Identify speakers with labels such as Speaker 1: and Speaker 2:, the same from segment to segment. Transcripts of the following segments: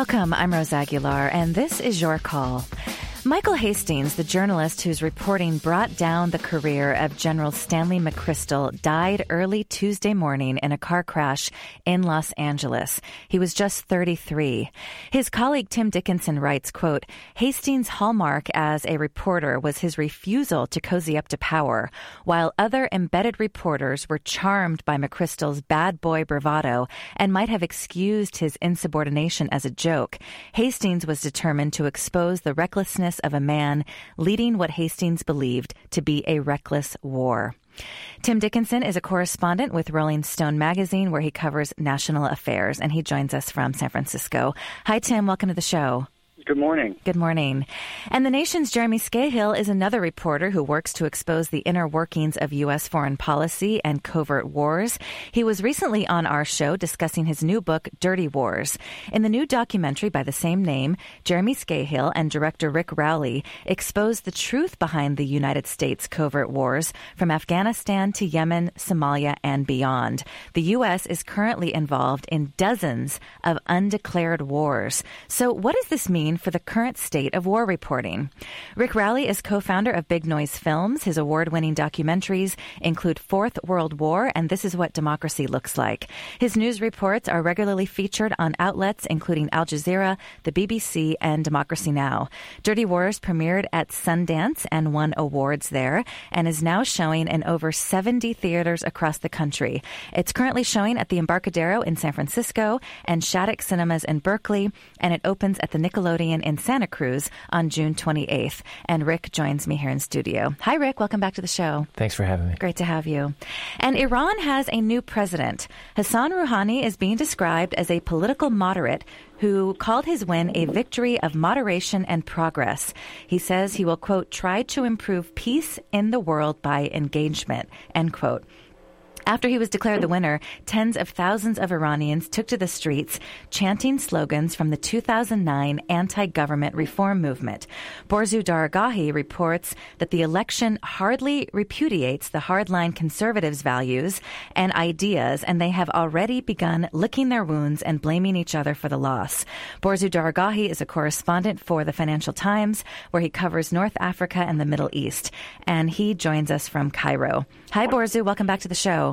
Speaker 1: Welcome, I'm Rose Aguilar, and this is Your Call. Michael Hastings, the journalist whose reporting brought down the career of General Stanley McChrystal, died early Tuesday morning in a car crash in Los Angeles. He was just 33. His colleague Tim Dickinson writes, quote, Hastings' hallmark as a reporter was his refusal to cozy up to power, while other embedded reporters were charmed by McChrystal's bad boy bravado and might have excused his insubordination as a joke. Hastings was determined to expose the recklessness of a man leading what Hastings believed to be a reckless war. Tim Dickinson is a correspondent with Rolling Stone magazine, where he covers national affairs, and he joins us from San Francisco. Hi, Tim. Welcome to the show.
Speaker 2: Good morning.
Speaker 1: Good morning. And the Nation's Jeremy Scahill is another reporter who works to expose the inner workings of U.S. foreign policy and covert wars. He was recently on our show discussing his new book, Dirty Wars. In the new documentary by the same name, Jeremy Scahill and director Rick Rowley expose the truth behind the United States covert wars from Afghanistan to Yemen, Somalia, and beyond. The U.S. is currently involved in dozens of undeclared wars. So what does this mean for the current state of war reporting? Rick Rowley is co-founder of Big Noise Films. His award-winning documentaries include Fourth World War and This Is What Democracy Looks Like. His news reports are regularly featured on outlets including Al Jazeera, the BBC, and Democracy Now! Dirty Wars premiered at Sundance and won awards there and is now showing in over 70 theaters across the country. It's currently showing at the Embarcadero in San Francisco and Shattuck Cinemas in Berkeley, and it opens at the Nickelodeon in Santa Cruz on June 28th. And Rick joins me here in studio. Hi, Rick. Welcome back to the show.
Speaker 3: Thanks for having me.
Speaker 1: Great to have you. And Iran has a new president. Hassan Rouhani is being described as a political moderate who called his win a victory of moderation and progress. He says he will, quote, try to improve peace in the world by engagement, end quote. After he was declared the winner, tens of thousands of Iranians took to the streets, chanting slogans from the 2009 anti-government reform movement. Borzu Daragahi reports that the election hardly repudiates the hardline conservatives' values and ideas, and they have already begun licking their wounds and blaming each other for the loss. Borzu Daragahi is a correspondent for the Financial Times, where he covers North Africa and the Middle East, and he joins us from Cairo. Hi, Borzu. Welcome back to the show.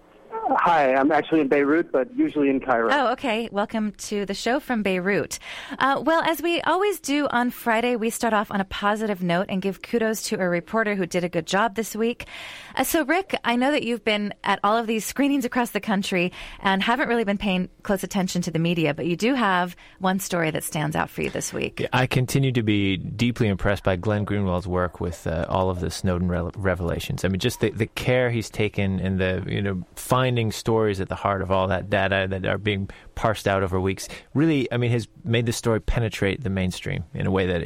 Speaker 2: Hi, I'm actually in Beirut, but usually in Cairo.
Speaker 1: Oh, okay. Welcome to the show from Beirut. Well, as we always do on Friday, we start off on a positive note and give kudos to a reporter who did a good job this week. So, Rick, I know that you've been at all of these screenings across the country and haven't really been paying close attention to the media, but you do have one story that stands out for you this week.
Speaker 3: Yeah, I continue to be deeply impressed by Glenn Greenwald's work with all of the Snowden revelations. I mean, just the care he's taken and the finding stories at the heart of all that data that are being parsed out over weeks really, I mean, has made the story penetrate the mainstream in a way that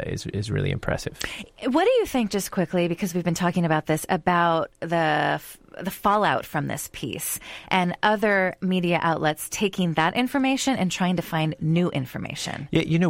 Speaker 3: is really impressive.
Speaker 1: What do you think, just quickly, because we've been talking about this, about the fallout from this piece and other media outlets taking that information and trying to find new information?
Speaker 3: Yeah,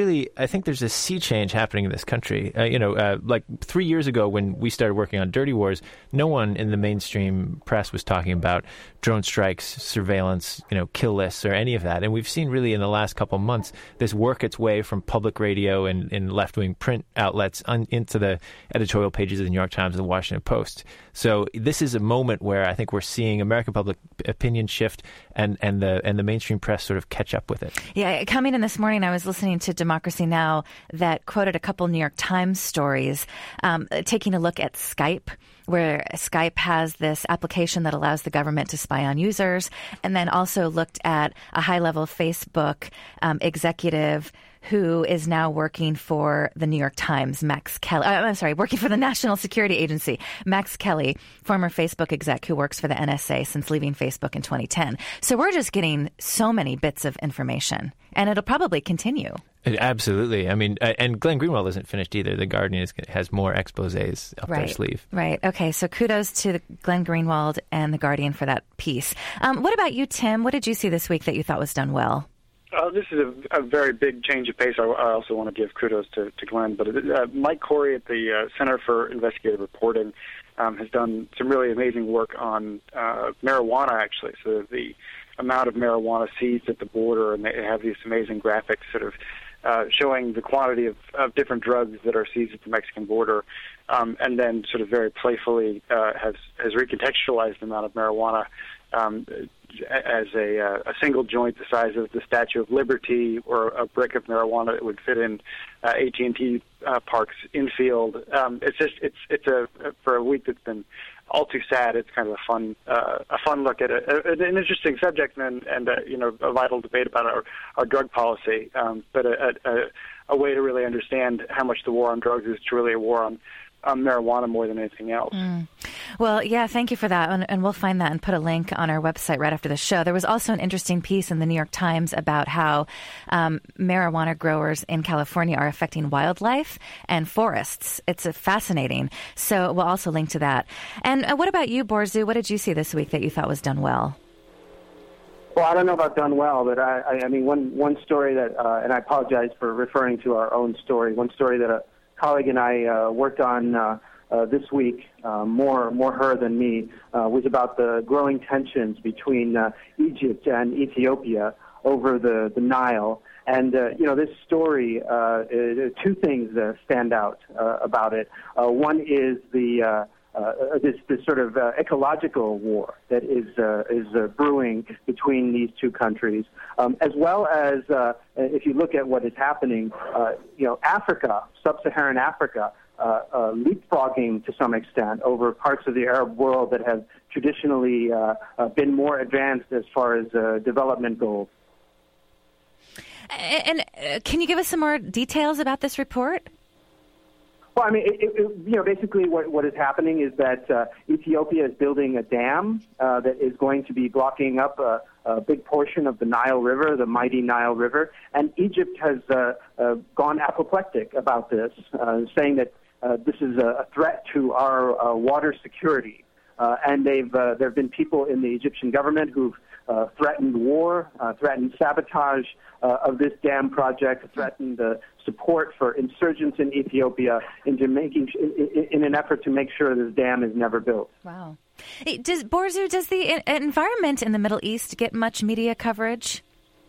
Speaker 3: I think there's a sea change happening in this country. Like 3 years ago when we started working on Dirty Wars, no one in the mainstream press was talking about drone strikes, surveillance, kill lists or any of that. And we've seen really in the last couple of months this work its way from public radio and left-wing print outlets into the editorial pages of the New York Times and the Washington Post. So this is a moment where I think we're seeing American public opinion shift and the mainstream press sort of catch up with it.
Speaker 1: Yeah, coming in this morning, I was listening to Democracy Now! That quoted a couple New York Times stories, taking a look at Skype, where Skype has this application that allows the government to spy on users, and then also looked at a high-level Facebook executive who is now working for the New York Times, Max Kelly. Working for the National Security Agency, Max Kelly, former Facebook exec who works for the NSA since leaving Facebook in 2010. So we're just getting so many bits of information, and it'll probably continue.
Speaker 3: Absolutely. I mean, and Glenn Greenwald isn't finished either. The Guardian has more exposés up their sleeve.
Speaker 1: Right. Okay. So kudos to Glenn Greenwald and the Guardian for that piece. What about you, Tim? What did you see this week that you thought was done well?
Speaker 2: This is a very big change of pace. I also want to give kudos to Glenn. But Mike Corey at the Center for Investigative Reporting has done some really amazing work on marijuana, actually. So the amount of marijuana seized at the border, and they have these amazing graphics sort of showing the quantity of different drugs that are seized at the Mexican border, and then sort of very playfully has recontextualized the amount of marijuana as a single joint the size of the Statue of Liberty, or a brick of marijuana that would fit in AT&T Park's infield. It's for a week that's been all too sad. It's kind of a fun look at an interesting subject and a vital debate about our drug policy, but a way to really understand how much the war on drugs is truly a war on marijuana more than anything else.
Speaker 1: Well, yeah, thank you for that. And we'll find that and put a link on our website right after the show. There was also an interesting piece in the New York Times about how marijuana growers in California are affecting wildlife and forests. It's fascinating. So we'll also link to that. And what about you, Borzu? What did you see this week that you thought was done well?
Speaker 4: Well, I don't know about done well, but I mean, one story that, and I apologize for referring to our own story, one story that a colleague and I worked on this week, more her than me, was about the growing tensions between Egypt and Ethiopia over the Nile. And, this story, two things stand out about it. One is this sort of ecological war that is brewing between these two countries, as well as if you look at what is happening, Africa, sub-Saharan Africa, leapfrogging to some extent over parts of the Arab world that have traditionally been more advanced as far as development goals.
Speaker 1: And can you give us some more details about this report?
Speaker 4: Well, I mean, basically what is happening is that Ethiopia is building a dam that is going to be blocking up a big portion of the Nile River, the mighty Nile River, and Egypt has gone apoplectic about this, saying that this is a threat to our water security. And there have been people in the Egyptian government who've threatened war, threatened sabotage of this dam project, threatened support for insurgents in Ethiopia in an effort to make sure this dam is never built.
Speaker 1: Wow. Does the environment in the Middle East get much media coverage?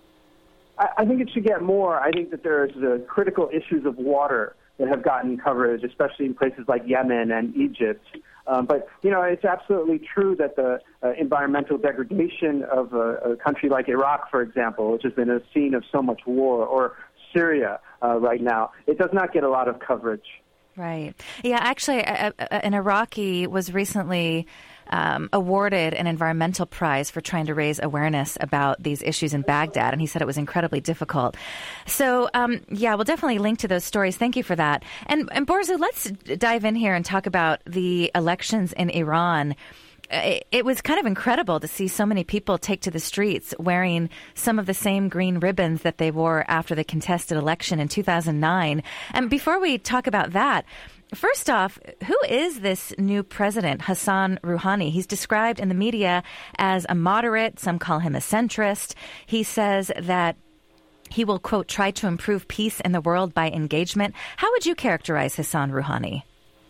Speaker 4: I think it should get more. I think that there's critical issues of water that have gotten coverage, especially in places like Yemen and Egypt. But, it's absolutely true that the environmental degradation of a country like Iraq, for example, which has been a scene of so much war, or Syria right now, it does not get a lot of coverage.
Speaker 1: Right. Yeah, actually, an Iraqi was recently awarded an environmental prize for trying to raise awareness about these issues in Baghdad, and he said it was incredibly difficult. So, we'll definitely link to those stories. Thank you for that. And Borzu, let's dive in here and talk about the elections in Iran. It was kind of incredible to see so many people take to the streets wearing some of the same green ribbons that they wore after the contested election in 2009. And before we talk about that, first off, who is this new president, Hassan Rouhani? He's described in the media as a moderate. Some call him a centrist. He says that he will, quote, try to improve peace in the world by engagement. How would you characterize Hassan Rouhani?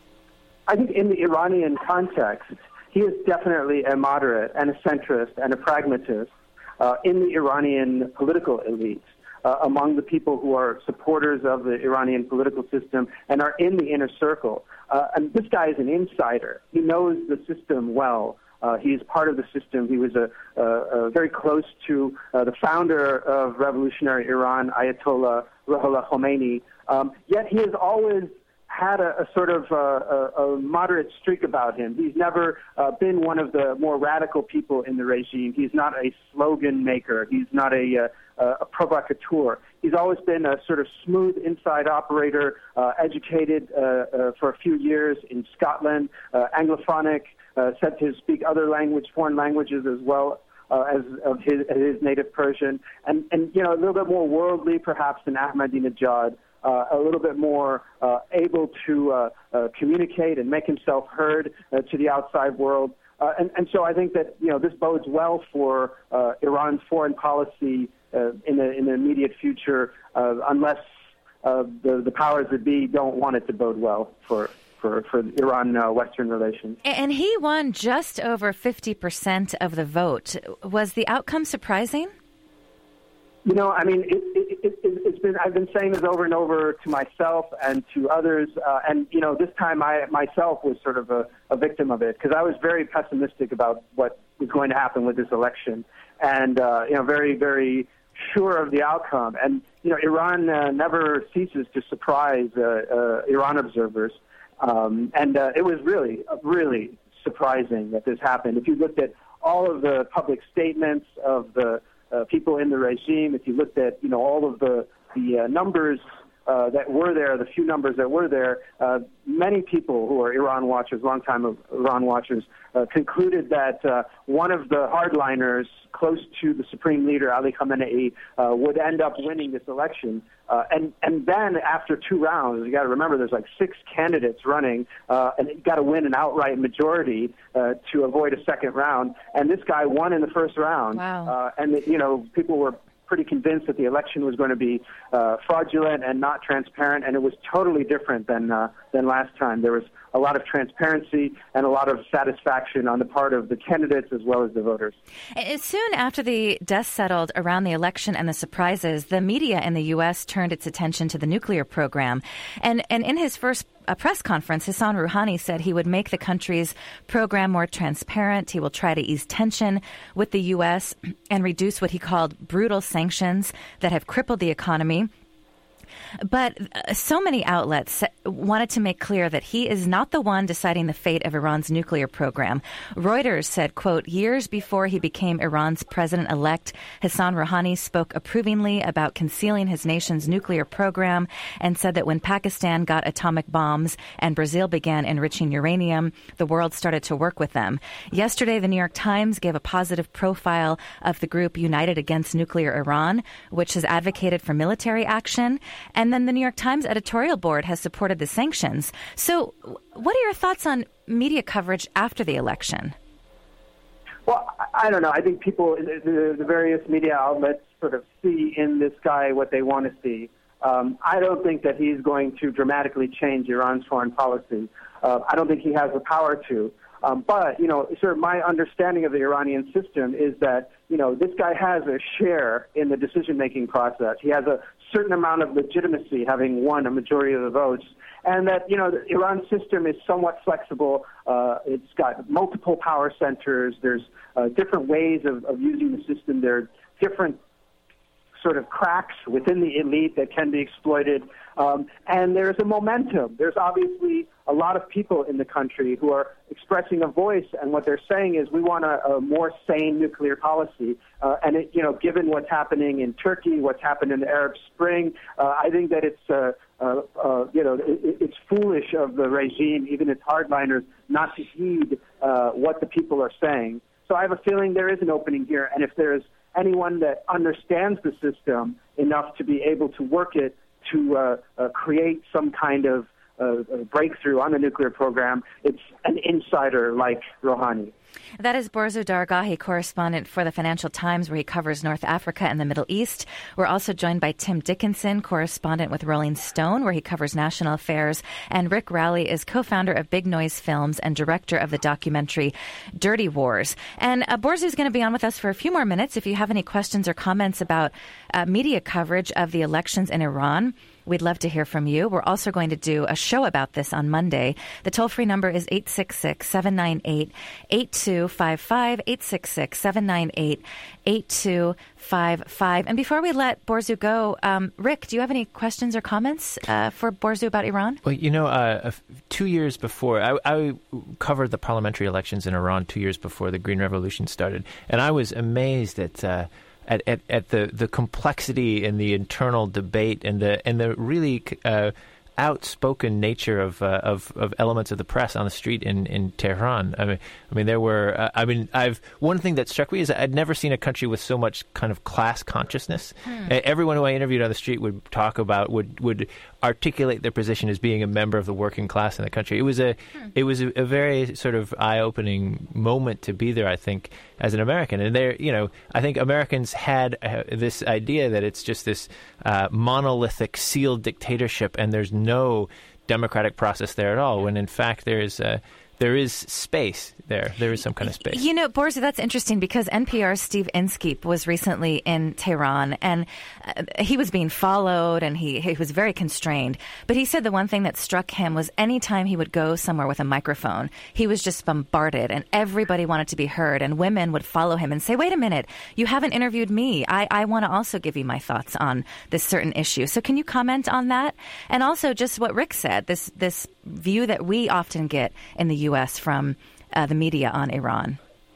Speaker 4: I think in the Iranian context, he is definitely a moderate and a centrist and a pragmatist in the Iranian political elite. Among the people who are supporters of the Iranian political system and are in the inner circle. And this guy is an insider. He knows the system well. He's part of the system. He was very close to the founder of revolutionary Iran, Ayatollah Ruhollah Khomeini. Yet he has always had a sort of a moderate streak about him. He's never been one of the more radical people in the regime. He's not a slogan maker. He's not a provocateur. He's always been a sort of smooth inside operator, educated for a few years in Scotland, Anglophonic, said to speak other foreign languages as well as of his native Persian, and a little bit more worldly perhaps than Ahmadinejad. A little bit more able to communicate and make himself heard to the outside world. And so I think that, this bodes well for Iran's foreign policy in the immediate future, unless the powers that be don't want it to bode well for for Iran-Western relations.
Speaker 1: And he won just over 50% of the vote. Was the outcome surprising?
Speaker 4: You know, I mean, it's been. I've been saying this over and over to myself and to others, and you know, this time I myself was sort of a victim of it, because I was very pessimistic about what was going to happen with this election, and you know, very, very sure of the outcome. And you know, Iran never ceases to surprise Iran observers, and it was really, really surprising that this happened. If you looked at all of the public statements of the people in the regime, if you looked at, you know, all of the numbers that were there, the few numbers that were there, many people who are Iran watchers, longtime Iran watchers, concluded that one of the hardliners close to the supreme leader, Ali Khamenei, would end up winning this election. And then after 2 rounds, you got to remember there's like 6 candidates running, and you got to win an outright majority to avoid a second round. And this guy won in the first round.
Speaker 1: Wow.
Speaker 4: And you know, people were pretty convinced that the election was going to be fraudulent and not transparent, and it was totally different than last time. There was a lot of transparency and a lot of satisfaction on the part of the candidates as well as the voters.
Speaker 1: Soon after the dust settled around the election and the surprises, the media in the U.S. turned its attention to the nuclear program. And in his first press conference, Hassan Rouhani said he would make the country's program more transparent. He will try to ease tension with the U.S. and reduce what he called brutal sanctions that have crippled the economy. But so many outlets wanted to make clear that he is not the one deciding the fate of Iran's nuclear program. Reuters said, quote, years before he became Iran's president-elect, Hassan Rouhani spoke approvingly about concealing his nation's nuclear program and said that when Pakistan got atomic bombs and Brazil began enriching uranium, the world started to work with them. Yesterday, the New York Times gave a positive profile of the group United Against Nuclear Iran, which has advocated for military action. And then the New York Times editorial board has supported the sanctions. So what are your thoughts on media coverage after the election?
Speaker 4: Well, I don't know. I think people, the various media outlets sort of see in this guy what they want to see. I don't think that he's going to dramatically change Iran's foreign policy. I don't think he has the power to. But, you know, sort of my understanding of the Iranian system is that, you know, this guy has a share in the decision-making process. He has a certain amount of legitimacy, having won a majority of the votes, and that, you know, the Iran system is somewhat flexible. It's got multiple power centers. There's different ways of using the system. There are different sort of cracks within the elite that can be exploited. And there's a momentum. There's obviously a lot of people in the country who are expressing a voice, and what they're saying is we want a more sane nuclear policy. And, it, you know, given what's happening in Turkey, what's happened in the Arab Spring, I think that it's, you know, it's foolish of the regime, even its hardliners, not to heed what the people are saying. So I have a feeling there is an opening here, and if there's anyone that understands the system enough to be able to work it to create some kind of breakthrough on the nuclear program, it's an insider like Rouhani.
Speaker 1: That is Borzu Dargahi, correspondent for the Financial Times, where he covers North Africa and the Middle East. We're also joined by Tim Dickinson, correspondent with Rolling Stone, where he covers national affairs. And Rick Rowley is co-founder of Big Noise Films and director of the documentary Dirty Wars. And Borzu is going to be on with us for a few more minutes. If you have any questions or comments about media coverage of the elections in Iran, we'd love to hear from you. We're also going to do a show about this on Monday. The toll-free number is 866-798-8255, 866-798-8255. And before we let Borzu go, Rick, do you have any questions or comments for Borzu about Iran?
Speaker 3: Well, you know, 2 years before, I covered the parliamentary elections in Iran 2 years before the Green Revolution started, and I was amazed at the complexity and the internal debate and the really outspoken nature of elements of the press on the street in Tehran. I mean, there were. One thing that struck me is I'd never seen a country with so much kind of class consciousness. Everyone who I interviewed on the street would talk about would articulate their position as being a member of the working class in the country. It was a very sort of eye-opening moment to be there, I think, as an American. And there, I think Americans had this idea that it's just this monolithic, sealed dictatorship, and there's no democratic process there at all. When in fact there is space there. There is some kind of space.
Speaker 1: Borzu, that's interesting because NPR's Steve Inskeep was recently in Tehran, and he was being followed, and he was very constrained. But he said the one thing that struck him was anytime he would go somewhere with a microphone, he was just bombarded, and everybody wanted to be heard, and women would follow him and say, wait a minute, you haven't interviewed me. I want to also give you my thoughts on this certain issue. So can you comment on that? And also just what Rick said, this view that we often get in the U.S. from the media on Iran.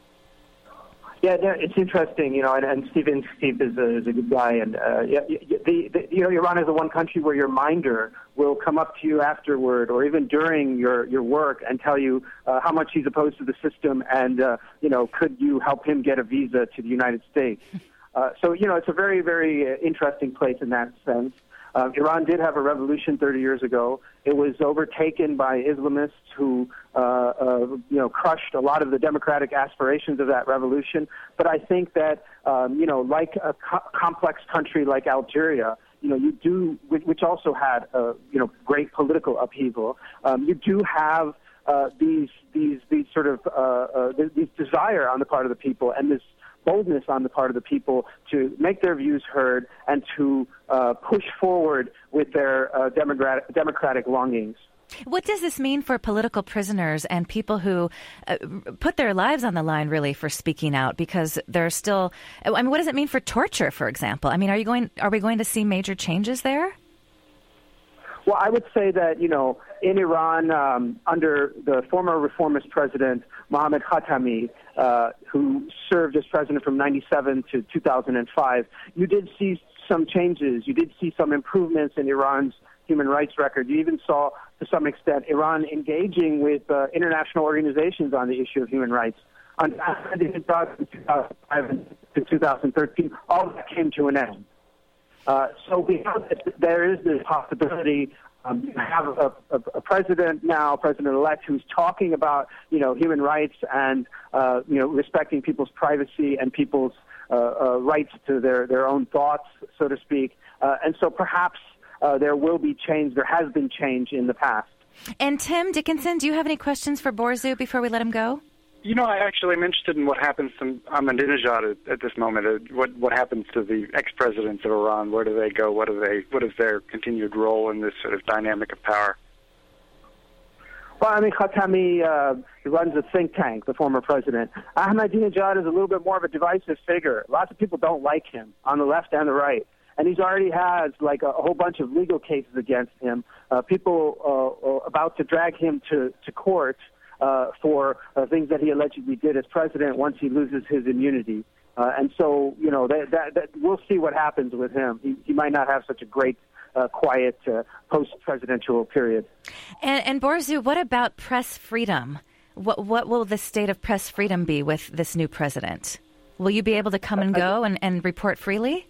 Speaker 4: Yeah, it's interesting, and Steve is a good guy, and Iran is the one country where your minder will come up to you afterward or even during your work and tell you how much he's opposed to the system and, could you help him get a visa to the United States. So, it's a very, very interesting place in that sense. Iran did have a revolution 30 years ago. It was overtaken by Islamists who, crushed a lot of the democratic aspirations of that revolution. But I think that, like a complex country like Algeria, you do, which also had, great political upheaval. You do have these sort of these desire on the part of the people and this boldness on the part of the people to make their views heard and to push forward with their democratic longings.
Speaker 1: What does this mean for political prisoners and people who put their lives on the line, really, for speaking out? Because they're still. What does it mean for torture, for example? Are we going to see major changes there?
Speaker 4: Well, I would say that, in Iran, under the former reformist president, Mohammad Khatami, who served as president from 1997 to 2005, you did see some changes. You did see some improvements in Iran's human rights record. You even saw, to some extent, Iran engaging with international organizations on the issue of human rights. Under Ahmadinejad in 2005 to 2013, all of that came to an end. So we know that there is this possibility. You have a president now, president-elect, who's talking about, human rights and, respecting people's privacy and people's rights to their own thoughts, so to speak. And so perhaps there will be change. There has been change in the past.
Speaker 1: And Tim Dickinson, do you have any questions for Borzu before we let him go?
Speaker 2: I actually am interested in what happens to Ahmadinejad at this moment. What happens to the ex-presidents of Iran? Where do they go? What is their continued role in this sort of dynamic of power?
Speaker 4: Well, Khatami runs a think tank, the former president. Ahmadinejad is a little bit more of a divisive figure. Lots of people don't like him on the left and the right. And he's already has a whole bunch of legal cases against him. People about to drag him to court for things that he allegedly did as president once he loses his immunity. And so, that we'll see what happens with him. He might not have such a great, quiet post-presidential period.
Speaker 1: And Borzu, what about press freedom? What will the state of press freedom be with this new president? Will you be able to come and go and report freely?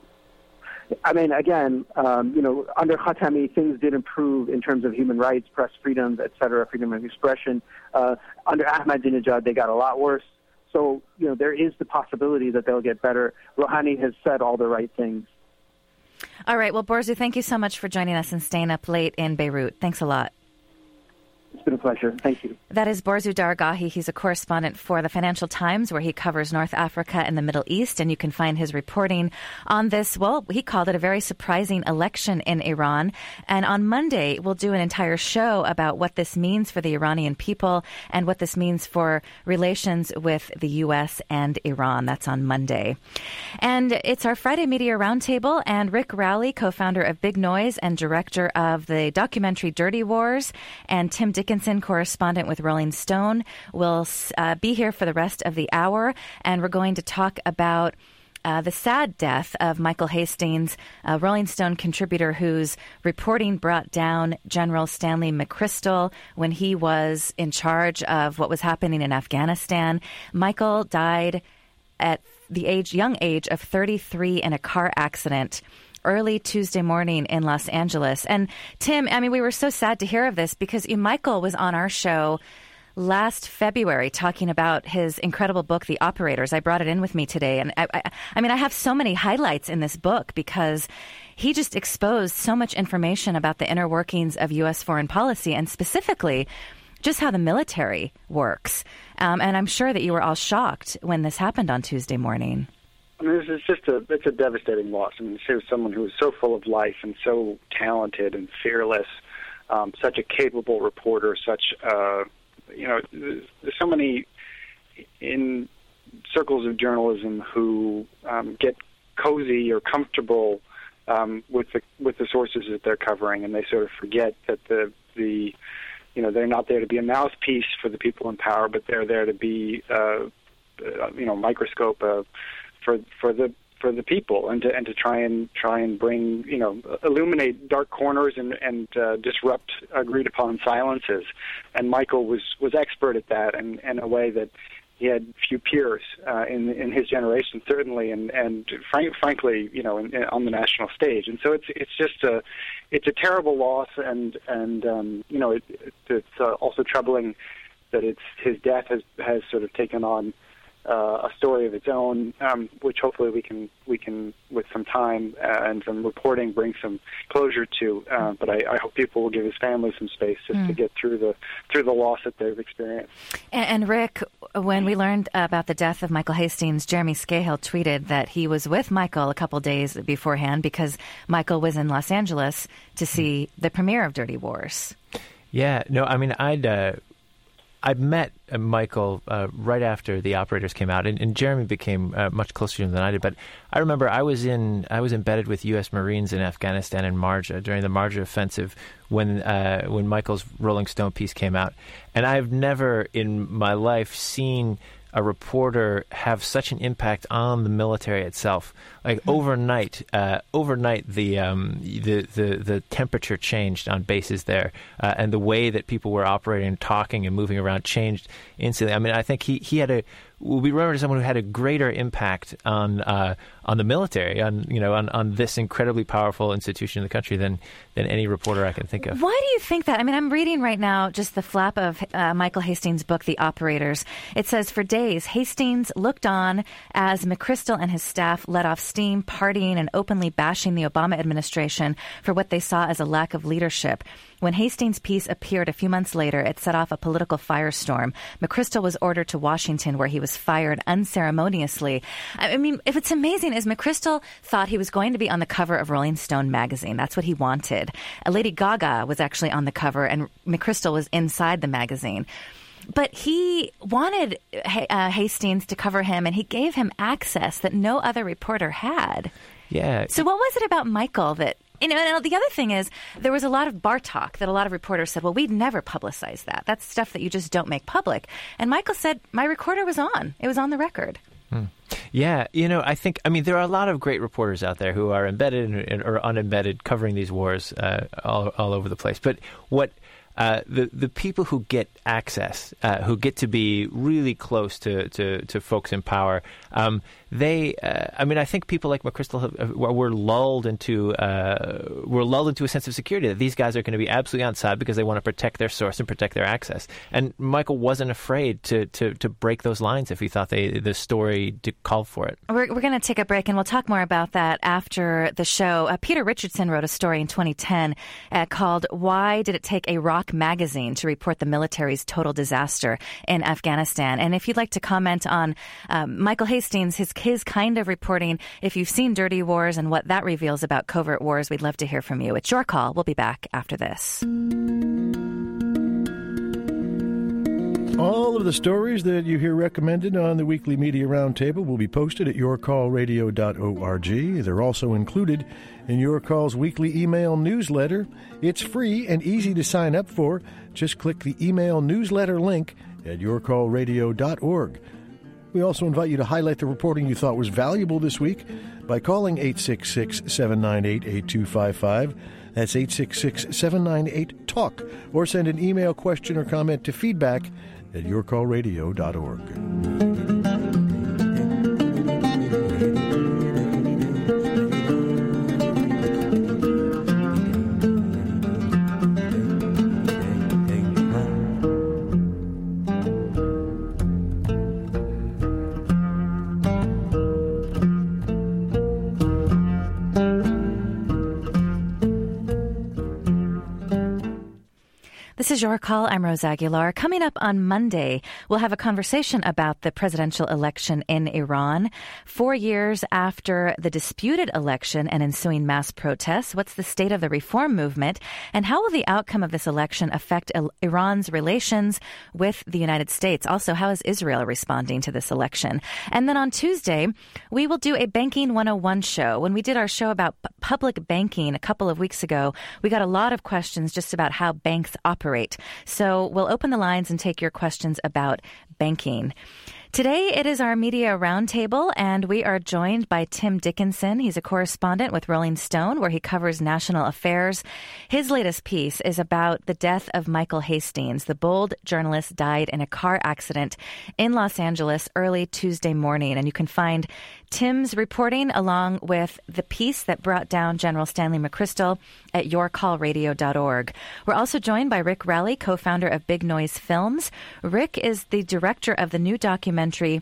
Speaker 4: Again, under Khatami, things did improve in terms of human rights, press freedom, et cetera, freedom of expression. Under Ahmadinejad, they got a lot worse. So, there is the possibility that they'll get better. Rouhani has said all the right things.
Speaker 1: All right. Well, Borzu, thank you so much for joining us and staying up late in Beirut. Thanks a lot.
Speaker 4: It's been a pleasure. Thank you.
Speaker 1: That is Borzu Daragahi. He's a correspondent for the Financial Times, where he covers North Africa and the Middle East. And you can find his reporting on this. Well, he called it a very surprising election in Iran. And on Monday, we'll do an entire show about what this means for the Iranian people and what this means for relations with the U.S. and Iran. That's on Monday. And it's our Friday Media Roundtable. And Rick Rowley, co-founder of Big Noise and director of the documentary Dirty Wars, and Tim Dickinson, correspondent with Rolling Stone, will be here for the rest of the hour. And we're going to talk about the sad death of Michael Hastings, a Rolling Stone contributor whose reporting brought down General Stanley McChrystal when he was in charge of what was happening in Afghanistan. Michael died at the young age of 33 in a car accident early Tuesday morning in Los Angeles. And Tim, I mean, we were so sad to hear of this because Michael was on our show last February talking about his incredible book, The Operators. I brought it in with me today. And I mean, I have so many highlights in this book because he just exposed so much information about the inner workings of U.S. foreign policy and specifically just how the military works. And I'm sure that you were all shocked when this happened on Tuesday morning.
Speaker 2: I mean, it's a devastating loss. I mean, she was someone who was so full of life and so talented and fearless, such a capable reporter, there's so many in circles of journalism who get cozy or comfortable with the sources that they're covering, and they sort of forget that they're not there to be a mouthpiece for the people in power, but they're there to be microscope for the people, and to try and bring, illuminate dark corners and disrupt agreed upon silences. And Michael was expert at that, and in a way that he had few peers in his generation, certainly, and frankly, on the national stage. And so it's a terrible loss, and it's also troubling that his death has sort of taken on a story of its own, which hopefully we can with some time and some reporting bring some closure to. But I hope people will give his family some space just to get through the loss that they've experienced. And
Speaker 1: Rick, when we learned about the death of Michael Hastings, Jeremy Scahill tweeted that he was with Michael a couple days beforehand because Michael was in Los Angeles to see the premiere of Dirty Wars.
Speaker 3: Yeah, no, I mean, I met Michael right after The Operators came out, and Jeremy became much closer to him than I did. But I remember I was embedded with U.S. Marines in Afghanistan in Marja during the Marja offensive when Michael's Rolling Stone piece came out, and I've never in my life seen a reporter have such an impact on the military itself. Like overnight, the temperature changed on bases there, and the way that people were operating, and talking, and moving around changed instantly. I mean, I think he will be remembered as someone who had a greater impact on the military, on this incredibly powerful institution in the country than any reporter I can think of.
Speaker 1: Why do you think that? I mean, I'm reading right now just the flap of Michael Hastings' book, The Operators. It says, for days, Hastings looked on as McChrystal and his staff let off steam, partying and openly bashing the Obama administration for what they saw as a lack of leadership. When Hastings' piece appeared a few months later, it set off a political firestorm. McChrystal was ordered to Washington, where he was fired unceremoniously. I mean, if it's amazing is McChrystal thought he was going to be on the cover of Rolling Stone magazine. That's what he wanted. Lady Gaga was actually on the cover, and McChrystal was inside the magazine. But he wanted Hastings to cover him, and he gave him access that no other reporter had.
Speaker 3: Yeah.
Speaker 1: So what was it about Michael that... And the other thing is, there was a lot of bar talk that a lot of reporters said, well, we'd never publicize that. That's stuff that you just don't make public. And Michael said, my recorder was on. It was on the record.
Speaker 3: Yeah, I mean, there are a lot of great reporters out there who are embedded or unembedded covering these wars all over the place. But what... the people who get access, who get to be really close to folks in power, I think people like McChrystal were lulled into a sense of security that these guys are going to be absolutely on side because they want to protect their source and protect their access. And Michael wasn't afraid to break those lines if he thought the story called for it.
Speaker 1: We're going to take a break, and we'll talk more about that after the show. Peter Richardson wrote a story in 2010 called "Why Did It Take a Rock Magazine to Report the Military's Total Disaster in Afghanistan?" And if you'd like to comment on Michael Hastings, his kind of reporting, if you've seen Dirty Wars and what that reveals about covert wars, we'd love to hear from you. It's your call. We'll be back after this.
Speaker 5: All of the stories that you hear recommended on the Weekly Media Roundtable will be posted at yourcallradio.org. They're also included in Your Call's weekly email newsletter. It's free and easy to sign up for. Just click the email newsletter link at yourcallradio.org. We also invite you to highlight the reporting you thought was valuable this week by calling 866-798-8255. That's 866-798-TALK. Or send an email question or comment to feedback at yourcallradio.org.
Speaker 1: This is Your Call. I'm Rose Aguilar. Coming up on Monday, we'll have a conversation about the presidential election in Iran. 4 years after the disputed election and ensuing mass protests, what's the state of the reform movement? And how will the outcome of this election affect Iran's relations with the United States? Also, how is Israel responding to this election? And then on Tuesday, we will do a Banking 101 show. When we did our show about public banking a couple of weeks ago, we got a lot of questions just about how banks operate. So we'll open the lines and take your questions about banking. Today, it is our Media Roundtable, and we are joined by Tim Dickinson. He's a correspondent with Rolling Stone, where he covers national affairs. His latest piece is about the death of Michael Hastings. The bold journalist died in a car accident in Los Angeles early Tuesday morning, and you can find Tim's reporting along with the piece that brought down General Stanley McChrystal at yourcallradio.org. We're also joined by Rick Rowley, co-founder of Big Noise Films. Rick is the director of the new documentary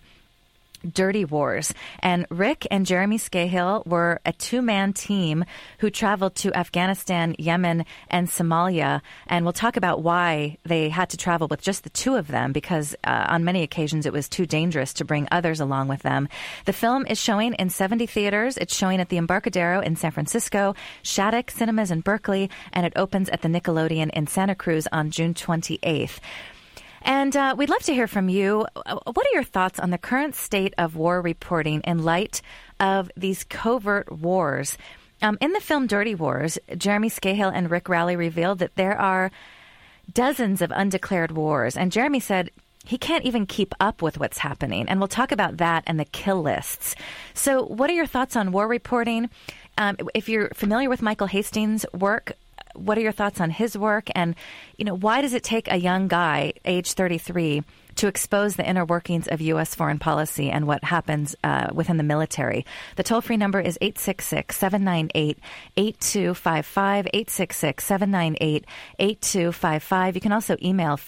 Speaker 1: Dirty Wars. And Rick and Jeremy Scahill were a two-man team who traveled to Afghanistan, Yemen, and Somalia. And we'll talk about why they had to travel with just the two of them, because on many occasions it was too dangerous to bring others along with them. The film is showing in 70 theaters. It's showing at the Embarcadero in San Francisco, Shattuck Cinemas in Berkeley, and it opens at the Nickelodeon in Santa Cruz on June 28th. And we'd love to hear from you. What are your thoughts on the current state of war reporting in light of these covert wars? In the film Dirty Wars, Jeremy Scahill and Rick Rowley revealed that there are dozens of undeclared wars. And Jeremy said he can't even keep up with what's happening. And we'll talk about that and the kill lists. So what are your thoughts on war reporting? If you're familiar with Michael Hastings' work, what are your thoughts on his work? And, why does it take a young guy, age 33, to expose the inner workings of U.S. foreign policy and what happens within the military? The toll-free number is 866-798-8255, 866-798-8255. You can also email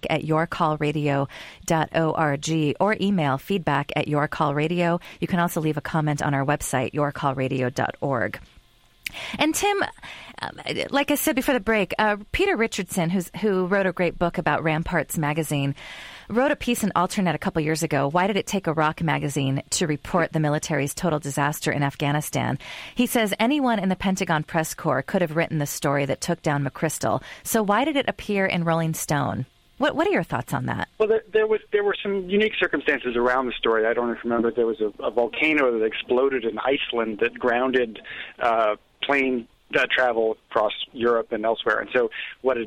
Speaker 1: feedback@yourcallradio.org or email feedback@yourcallradio. You can also leave a comment on our website, yourcallradio.org. And Tim, like I said before the break, Peter Richardson, who wrote a great book about Ramparts magazine, wrote a piece in Alternet a couple years ago. Why did it take Iraq magazine to report the military's total disaster in Afghanistan? He says anyone in the Pentagon press corps could have written the story that took down McChrystal. So why did it appear in Rolling Stone? What are your thoughts on that?
Speaker 2: Well, there were some unique circumstances around the story. I don't remember. There was a volcano that exploded in Iceland that grounded plane travel across Europe and elsewhere. And so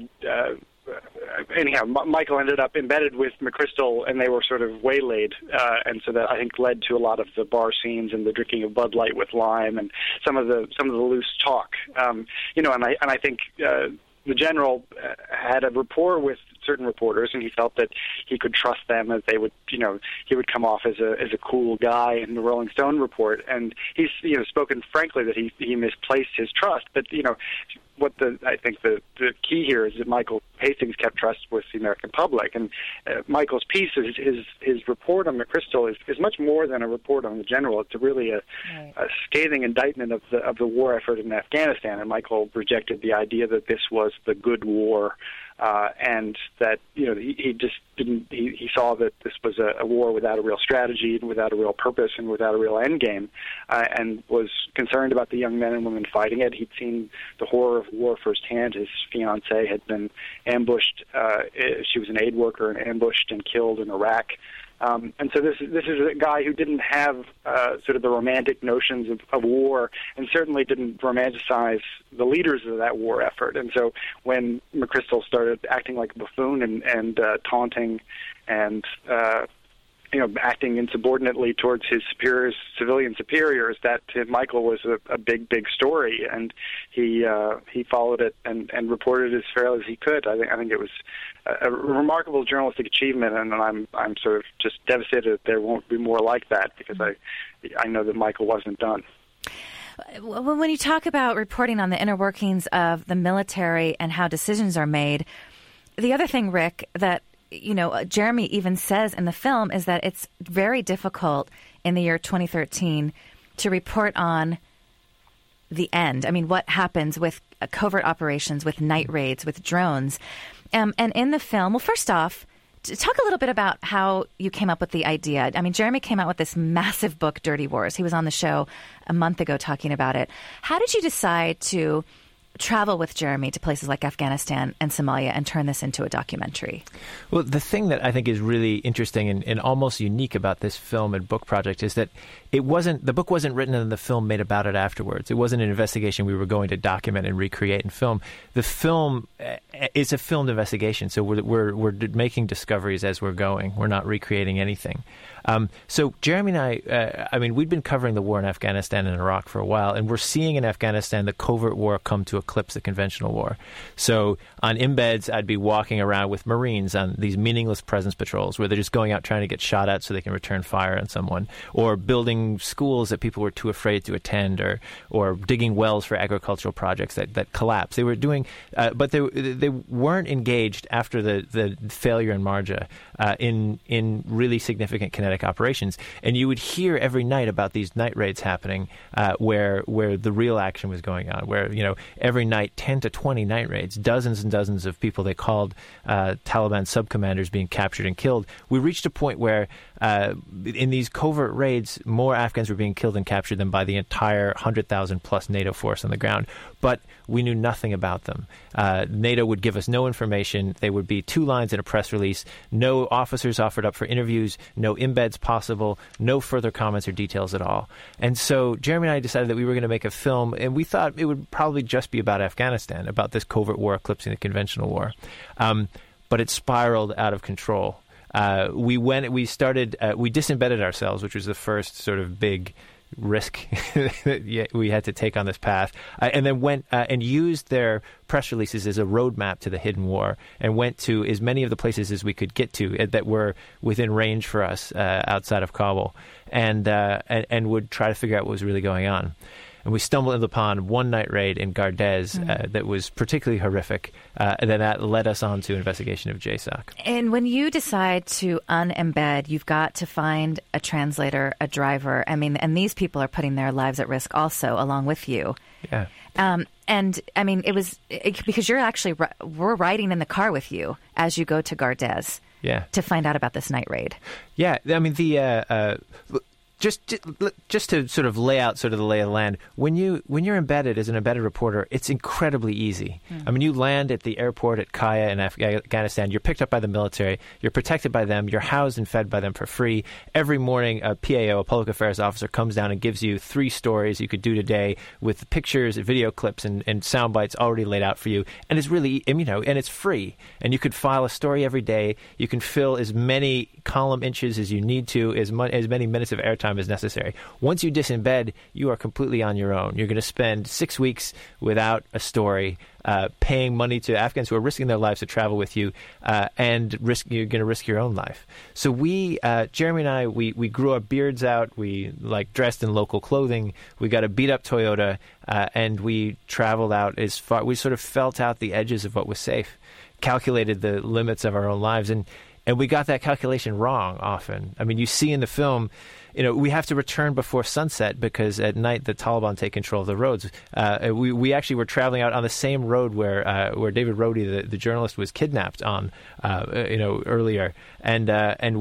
Speaker 2: anyhow, Michael ended up embedded with McChrystal, and they were sort of waylaid, and so that I think led to a lot of the bar scenes and the drinking of Bud Light with lime and some of the loose talk. And I think the general had a rapport with certain reporters, and he felt that he could trust them, as they would, he would come off as a cool guy in the Rolling Stone report. And he's, spoken frankly that he misplaced his trust. But, I think the key here is that Michael Hastings kept trust with the American public. And Michael's piece, his report on McChrystal is much more than a report on the general. It's really a scathing indictment of the war effort in Afghanistan. And Michael rejected the idea that this was the good war. And that, he just didn't, he saw that this was a war without a real strategy and without a real purpose and without a real end game, and was concerned about the young men and women fighting it. He'd seen the horror of war firsthand. His fiancée had been ambushed. She was an aid worker and ambushed and killed in Iraq. And so this is a guy who didn't have sort of the romantic notions of war, and certainly didn't romanticize the leaders of that war effort. And so when McChrystal started acting like a buffoon and taunting and acting insubordinately towards his civilian superiors, that to Michael was a big story, and he followed it and reported as fairly as he could. I think it was a remarkable journalistic achievement, and I'm sort of just devastated that there won't be more like that, because I know that Michael wasn't done.
Speaker 1: When you talk about reporting on the inner workings of the military and how decisions are made, the other thing, Rick, that Jeremy even says in the film is that it's very difficult in the year 2013 to report on the end. I mean, what happens with covert operations, with night raids, with drones. And in the film, well, first off, talk a little bit about how you came up with the idea. I mean, Jeremy came out with this massive book, Dirty Wars. He was on the show a month ago talking about it. How did you decide to travel with Jeremy to places like Afghanistan and Somalia and turn this into a documentary?
Speaker 3: Well, the thing that I think is really interesting and almost unique about this film and book project is that the book wasn't written and the film made about it afterwards. It wasn't an investigation we were going to document and recreate and film. The film is a filmed investigation, so we're making discoveries as we're going. We're not recreating anything. So Jeremy and I mean, we'd been covering the war in Afghanistan and Iraq for a while, and we're seeing in Afghanistan the covert war come to eclipse the conventional war. So on embeds, I'd be walking around with Marines on these meaningless presence patrols where they're just going out trying to get shot at so they can return fire on someone, or building schools that people were too afraid to attend, or digging wells for agricultural projects that collapsed. They were doing, but they weren't engaged after the failure in Marja in really significant kinetic operations. And you would hear every night about these night raids happening where the real action was going on, where, every night 10 to 20 night raids, dozens and dozens of people they called Taliban sub-commanders being captured and killed. We reached a point where in these covert raids, more Afghans were being killed and captured than by the entire 100,000 plus NATO force on the ground. But we knew nothing about them. NATO would give us no information. They would be 2 lines in a press release, no officers offered up for interviews, no embeds possible, no further comments or details at all. And so Jeremy and I decided that we were going to make a film, and we thought it would probably just be about Afghanistan, about this covert war eclipsing the conventional war. But it spiraled out of control. We disembedded ourselves, which was the first sort of big risk that we had to take on this path, and then went and used their press releases as a roadmap to the hidden war, and went to as many of the places as we could get to that were within range for us outside of Kabul, and would try to figure out what was really going on. And we stumbled upon one night raid in Gardez that was particularly horrific, and then that led us on to investigation of JSOC. And
Speaker 1: when you decide to unembed, you've got to find a translator, a driver. I mean, and these people are putting their lives at risk also along with you.
Speaker 3: Yeah.
Speaker 1: And I mean, because we're riding in the car with you as you go to Gardez.
Speaker 3: Yeah.
Speaker 1: To find out about this night raid.
Speaker 3: Yeah. I mean, Just to sort of lay out sort of the lay of the land, when you're embedded as an embedded reporter, it's incredibly easy. I mean, you land at the airport at Kaya in Afghanistan, you're picked up by the military, you're protected by them, you're housed and fed by them for free. Every morning, a PAO, a public affairs officer, comes down and gives you 3 stories you could do today with pictures, video clips, and sound bites already laid out for you. And it's really, and it's free. And you could file a story every day. You can fill as many column inches as you need to, as many minutes of airtime as necessary. Once you disembed, you are completely on your own. You're going to spend 6 weeks without a story, paying money to Afghans who are risking their lives to travel with you, and you're going to risk your own life. So Jeremy and I, we grew our beards out. We dressed in local clothing. We got a beat up Toyota, and we traveled out as far. We sort of felt out the edges of what was safe, calculated the limits of our own lives, and we got that calculation wrong often. I mean, you see in the film, we have to return before sunset because at night the Taliban take control of the roads. We actually were traveling out on the same road where David Rodi, the journalist, was kidnapped on, earlier. And there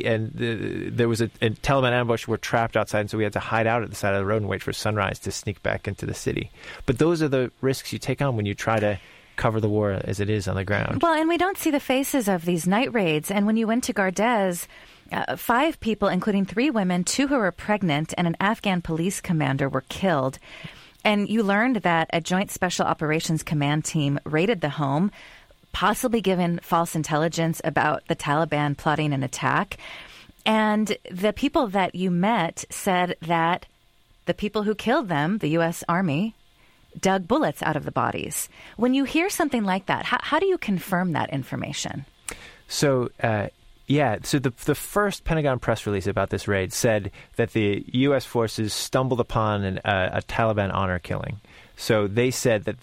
Speaker 3: was a Taliban ambush. We're trapped outside, and so we had to hide out at the side of the road and wait for sunrise to sneak back into the city. But those are the risks you take on when you try to cover the war as it is on the ground.
Speaker 1: Well, and we don't see the faces of these night raids. And when you went to Gardez, 5 people, including 3 women, 2 who were pregnant, and an Afghan police commander were killed. And you learned that a Joint Special Operations Command team raided the home, possibly given false intelligence about the Taliban plotting an attack. And the people that you met said that the people who killed them, the U.S. Army, dug bullets out of the bodies. When you hear something like that, how do you confirm that information?
Speaker 3: So, so the first Pentagon press release about this raid said that the U.S. forces stumbled upon a Taliban honor killing. So they said that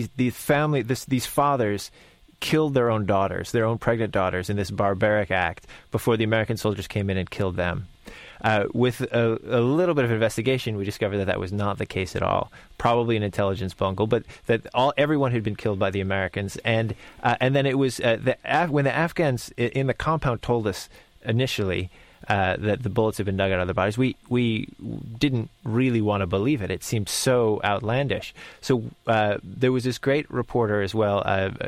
Speaker 3: these fathers killed their own daughters, their own pregnant daughters, in this barbaric act before the American soldiers came in and killed them. With a little bit of investigation, we discovered that was not the case at all. Probably an intelligence bungle, but that everyone had been killed by the Americans. And then it was when the Afghans in the compound told us initially that the bullets had been dug out of their bodies, we didn't really want to believe it. It seemed so outlandish. So there was this great reporter as well,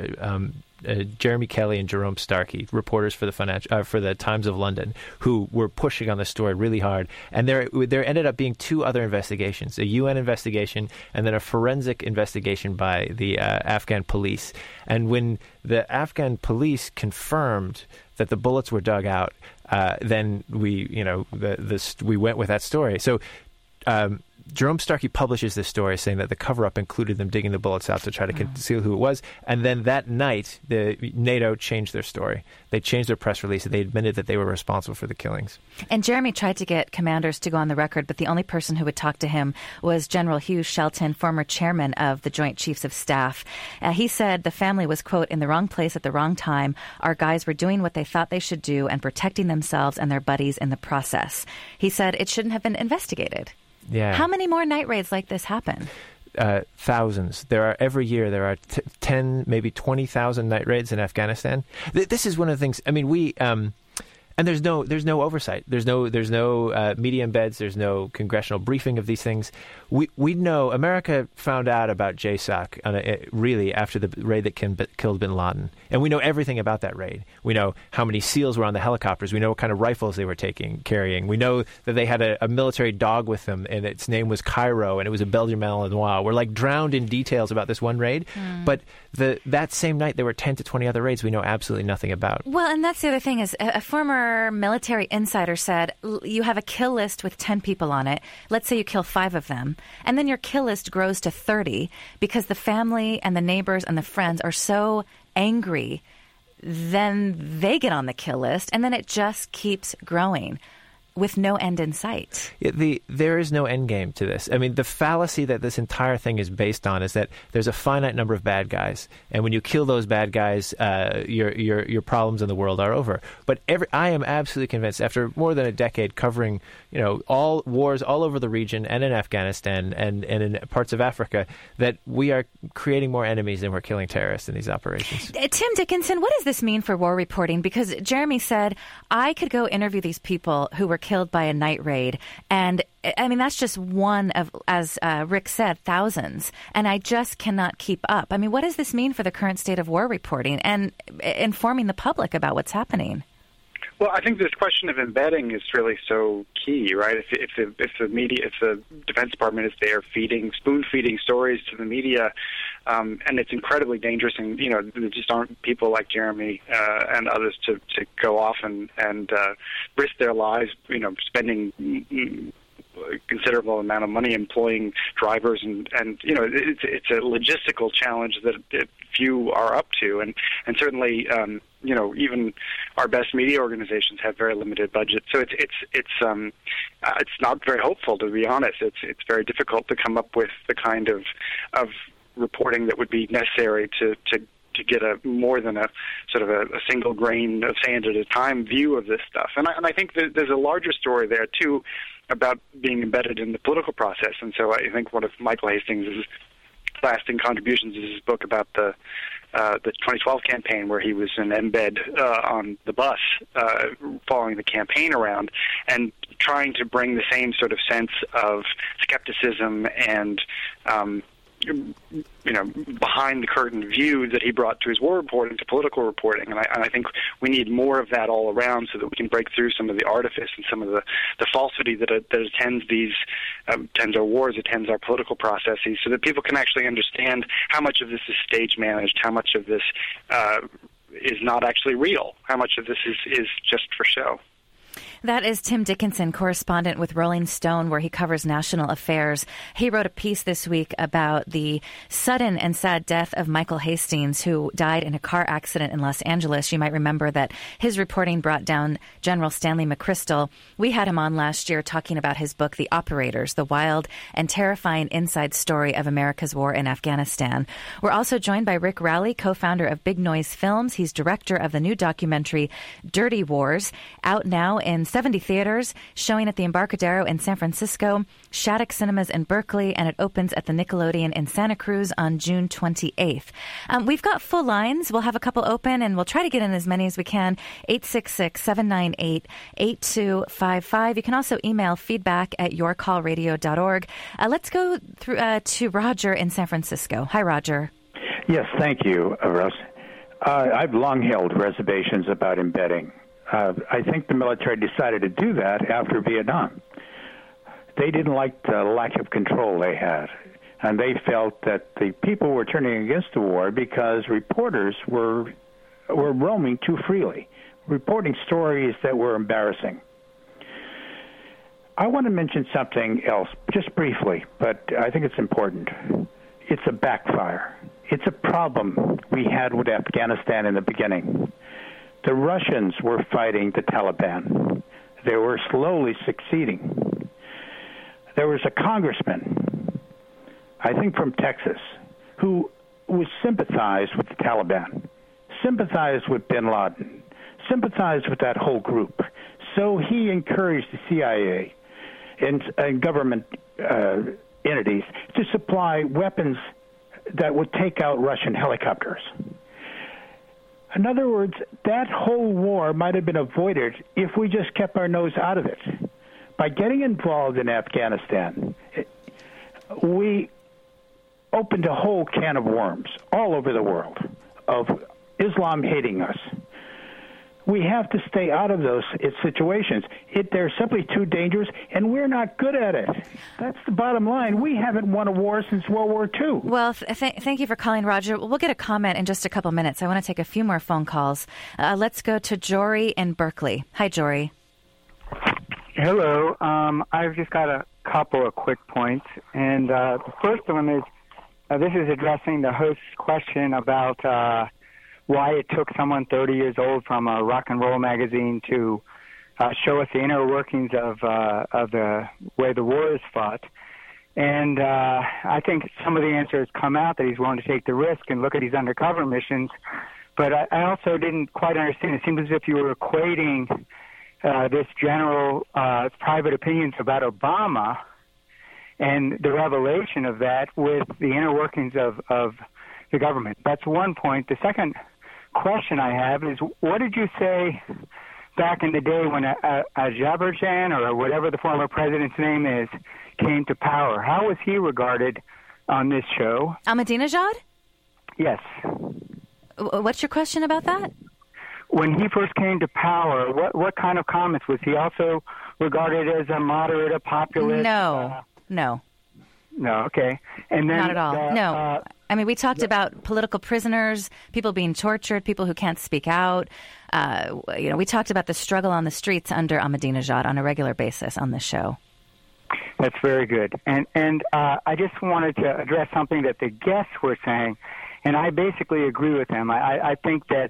Speaker 3: Jeremy Kelly and Jerome Starkey, reporters for the Times of London, who were pushing on the story really hard. And there ended up being two other investigations, a UN investigation and then a forensic investigation by the Afghan police. And when the Afghan police confirmed that the bullets were dug out, then we went with that story. So Jerome Starkey publishes this story saying that the cover-up included them digging the bullets out to try to conceal who it was. And then that night, NATO changed their story. They changed their press release. They admitted that they were responsible for the killings. And
Speaker 1: Jeremy tried to get commanders to go on the record, but the only person who would talk to him was General Hugh Shelton, former chairman of the Joint Chiefs of Staff. He said the family was, quote, in the wrong place at the wrong time. Our guys were doing what they thought they should do and protecting themselves and their buddies in the process. He said it shouldn't have been investigated.
Speaker 3: Yeah.
Speaker 1: How many more night raids like this happen?
Speaker 3: Thousands. Every year there are 10, maybe 20,000 night raids in Afghanistan. This is one of the things. I mean, we and there's no oversight. There's no media embeds. There's no congressional briefing of these things. We know America found out about JSOC really after the raid that killed bin Laden, and we know everything about that raid. We know how many SEALs were on the helicopters. We know what kind of rifles they were carrying. We know that they had a military dog with them, and its name was Cairo, and it was a Belgian Malinois. We're like drowned in details about this one raid, but that same night there were 10 to 20 other raids we know absolutely nothing about.
Speaker 1: Well, and that's the other thing is a former military insider said you have a kill list with 10 people on it. Let's say you kill 5 of them, and then your kill list grows to 30 because the family and the neighbors and the friends are so angry. Then they get on the kill list, and then it just keeps growing with no end in sight.
Speaker 3: There is no end game to this. I mean, the fallacy that this entire thing is based on is that there's a finite number of bad guys, and when you kill those bad guys, your problems in the world are over. But I am absolutely convinced, after more than a decade covering all wars all over the region and in Afghanistan and in parts of Africa, that we are creating more enemies than we're killing terrorists in these operations.
Speaker 1: Tim Dickinson, what does this mean for war reporting? Because Jeremy said, I could go interview these people who were killed by a night raid, and I mean, that's just one of, as Rick said, thousands, and I just cannot keep up. I mean, what does this mean for the current state of war reporting and informing the public about what's happening?
Speaker 2: Well, I think this question of embedding is really so key, right? If the media, if the Defense Department is there spoon feeding stories to the media, and it's incredibly dangerous, and there just aren't people like Jeremy and others to go off and risk their lives, spending a considerable amount of money employing drivers, and it's a logistical challenge that few are up to, and certainly even our best media organizations have very limited budgets, so it's not very hopeful, to be honest. It's very difficult to come up with the kind of reporting that would be necessary to get more than a sort of a single grain of sand at a time view of this stuff. And I think that there's a larger story there, too, about being embedded in the political process. And so I think one of Michael Hastings' lasting contributions is his book about the 2012 campaign, where he was an embed on the bus following the campaign around and trying to bring the same sort of sense of skepticism and behind the curtain view that he brought to his war reporting, to political reporting. And I think we need more of that all around so that we can break through some of the artifice and some of the falsity that attends attends our wars, attends our political processes, so that people can actually understand how much of this is stage managed, how much of this is not actually real, how much of this is just for show.
Speaker 1: That is Tim Dickinson, correspondent with Rolling Stone, where he covers national affairs. He wrote a piece this week about the sudden and sad death of Michael Hastings, who died in a car accident in Los Angeles. You might remember that his reporting brought down General Stanley McChrystal. We had him on last year talking about his book, The Operators, the wild and terrifying inside story of America's war in Afghanistan. We're also joined by Rick Rowley, co-founder of Big Noise Films. He's director of the new documentary, Dirty Wars, out now in 70 theaters, showing at the Embarcadero in San Francisco, Shattuck Cinemas in Berkeley, and it opens at the Nickelodeon in Santa Cruz on June 28th. We've got full lines. We'll have a couple open, and we'll try to get in as many as we can. 866-798-8255. You can also email feedback at yourcallradio.org. Let's go through to Roger in San Francisco. Hi, Roger.
Speaker 6: Yes, thank you, Russ. I've long held reservations about embedding. I think the military decided to do that after Vietnam. They didn't like the lack of control they had, and they felt that the people were turning against the war because reporters were roaming too freely, reporting stories that were embarrassing. I want to mention something else, just briefly, but I think it's important. It's a backfire. It's a problem we had with Afghanistan in the beginning. The Russians were fighting the Taliban. They were slowly succeeding. There was a congressman, I think from Texas, who was sympathized with the Taliban, sympathized with bin Laden, sympathized with that whole group. So he encouraged the CIA and government entities to supply weapons that would take out Russian helicopters. In other words, that whole war might have been avoided if we just kept our nose out of it. By getting involved in Afghanistan, we opened a whole can of worms all over the world of Islam hating us. We have to stay out of those situations. They're simply too dangerous, and we're not good at it. That's the bottom line. We haven't won a war since World War II.
Speaker 1: Well, thank you for calling, Roger. We'll get a comment in just a couple minutes. I want to take a few more phone calls. Let's go to Jory in Berkeley. Hi, Jory.
Speaker 7: Hello. I've just got a couple of quick points. And the first one is, this is addressing the host's question about why it took someone 30 years old from a rock and roll magazine to show us the inner workings of the way the war is fought. And I think some of the answers come out that he's willing to take the risk and look at these undercover missions. But I also didn't quite understand. It seems as if you were equating this general private opinions about Obama and the revelation of that with the inner workings of the government. That's one point. The second question I have is, what did you say back in the day when Azerbaijan, or whatever the former president's name is, came to power? How was he regarded on this show?
Speaker 1: Ahmadinejad?
Speaker 7: Yes.
Speaker 1: What's your question about that?
Speaker 7: When he first came to power, what kind of comments? Was he also regarded as a moderate, a populist?
Speaker 1: No.
Speaker 7: No, okay. And then,
Speaker 1: not at all. No. I mean, we talked about political prisoners, people being tortured, people who can't speak out. We talked about the struggle on the streets under Ahmadinejad on a regular basis on this show.
Speaker 7: That's very good. And I just wanted to address something that the guests were saying, and I basically agree with them. I think that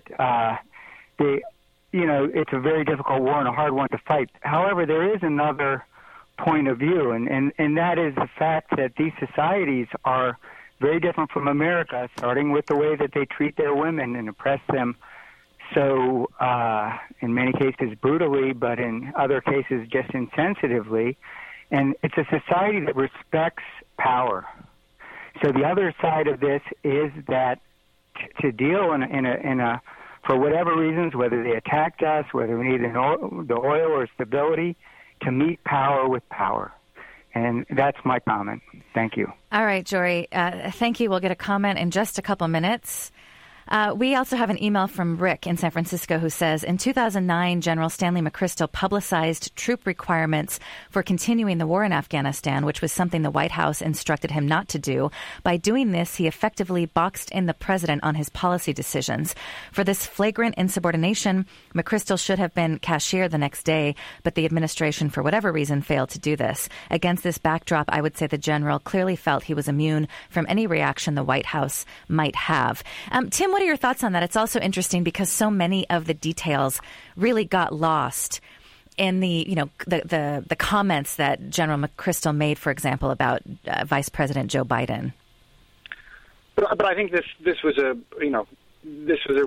Speaker 7: it's a very difficult war and a hard one to fight. However, there is another point of view, and that is the fact that these societies are very different from America, starting with the way that they treat their women and oppress them so, in many cases, brutally, but in other cases, just insensitively. And it's a society that respects power. So the other side of this is that to deal in a for whatever reasons, whether they attacked us, whether we need the oil or stability, to meet power with power. And that's my comment. Thank you.
Speaker 1: All right, Jory. Thank you. We'll get a comment in just a couple minutes. We also have an email from Rick in San Francisco who says, in 2009, General Stanley McChrystal publicized troop requirements for continuing the war in Afghanistan, which was something the White House instructed him not to do. By doing this, he effectively boxed in the president on his policy decisions. For this flagrant insubordination, McChrystal should have been cashiered the next day, but the administration, for whatever reason, failed to do this. Against this backdrop, I would say the general clearly felt he was immune from any reaction the White House might have. Tim, what are your thoughts on that? It's also interesting because so many of the details really got lost in the comments that General McChrystal made, for example, about Vice President Joe Biden.
Speaker 2: But I think this was a real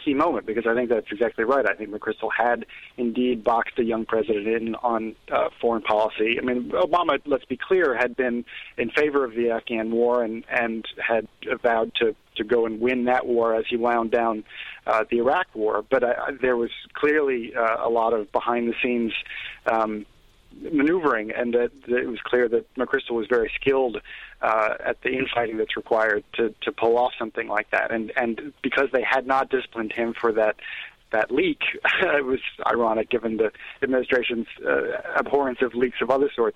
Speaker 2: key moment, because I think that's exactly right. I think McChrystal had indeed boxed a young president in on foreign policy. I mean, Obama, let's be clear, had been in favor of the Afghan war and had vowed to go and win that war as he wound down the Iraq war. But there was clearly a lot of behind-the-scenes maneuvering, and that it was clear that McChrystal was very skilled at the infighting that's required to pull off something like that. And because they had not disciplined him for that leak, it was ironic given the administration's abhorrence of leaks of other sorts.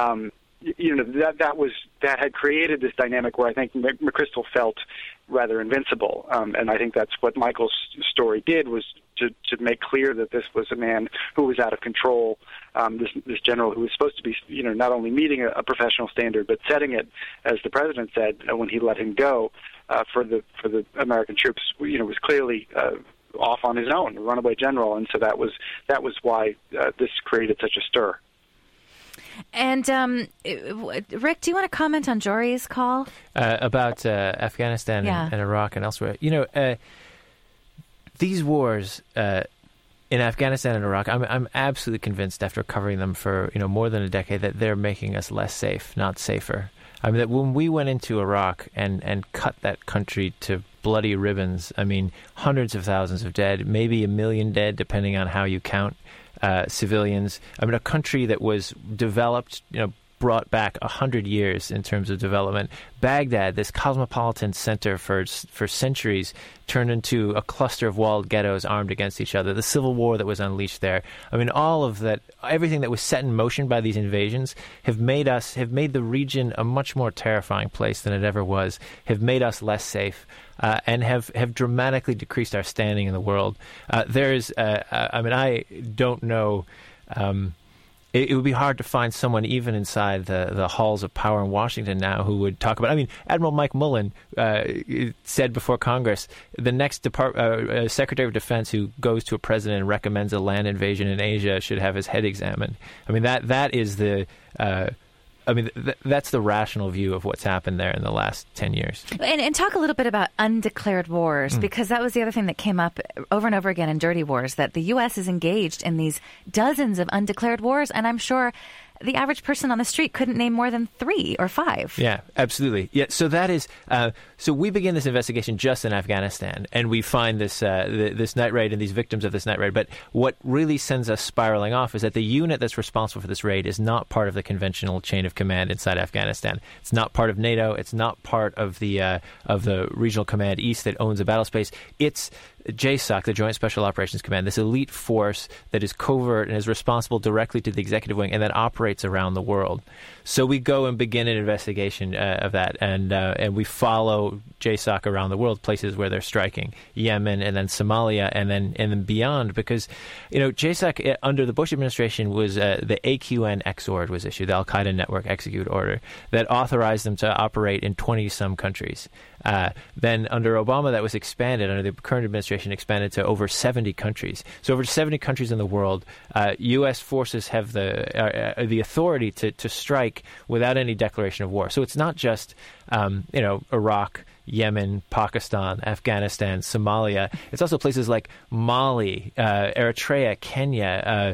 Speaker 2: That had created this dynamic where I think McChrystal felt rather invincible, and I think that's what Michael's story did, was to make clear that this was a man who was out of control, this general who was supposed to be, not only meeting a professional standard but setting it, as the president said when he let him go, for the American troops, was clearly off on his own, a runaway general, and so that was why this created such a stir.
Speaker 1: And Rick, do you want to comment on Jory's call
Speaker 3: about Afghanistan and Iraq and elsewhere? These wars in Afghanistan and Iraq, I'm absolutely convinced after covering them for more than a decade that they're making us less safe, not safer. I mean, that when we went into Iraq and cut that country to bloody ribbons, I mean, hundreds of thousands of dead, maybe 1 million dead, depending on how you count civilians. I mean, a country that was developed, brought back 100 years in terms of development. Baghdad, this cosmopolitan center for centuries, turned into a cluster of walled ghettos armed against each other. The civil war that was unleashed there. I mean, all of that, everything that was set in motion by these invasions have made the region a much more terrifying place than it ever was, have made us less safe, and have dramatically decreased our standing in the world. I don't know. It would be hard to find someone even inside the halls of power in Washington now who would talk about. I mean, Admiral Mike Mullen said before Congress, the next Secretary of Defense who goes to a president and recommends a land invasion in Asia should have his head examined. I mean, that is the. That's the rational view of what's happened there in the last 10 years.
Speaker 1: And talk a little bit about undeclared wars, because that was the other thing that came up over and over again in Dirty Wars, that the U.S. is engaged in these dozens of undeclared wars, and I'm sure the average person on the street couldn't name more than 3 or 5.
Speaker 3: Yeah, absolutely. Yeah, so that is so we begin this investigation just in Afghanistan, and we find this this night raid and these victims of this night raid. But what really sends us spiraling off is that the unit that's responsible for this raid is not part of the conventional chain of command inside Afghanistan. It's not part of NATO. It's not part of the Regional Command East that owns the battle space. It's JSOC, the Joint Special Operations Command, this elite force that is covert and is responsible directly to the executive wing and that operates around the world. So we go and begin an investigation of that, and we follow JSOC around the world, places where they're striking, Yemen and then Somalia and then beyond, because JSOC under the Bush administration was the AQN X-Ord was issued, the Al Qaeda Network Execute Order, that authorized them to operate in 20-some countries. Then under Obama, that was expanded. Under the current administration, expanded to over 70 countries. So over 70 countries in the world, U.S. forces have the authority to strike without any declaration of war. So it's not just Iraq, Yemen, Pakistan, Afghanistan, Somalia. It's also places like Mali, Eritrea, Kenya.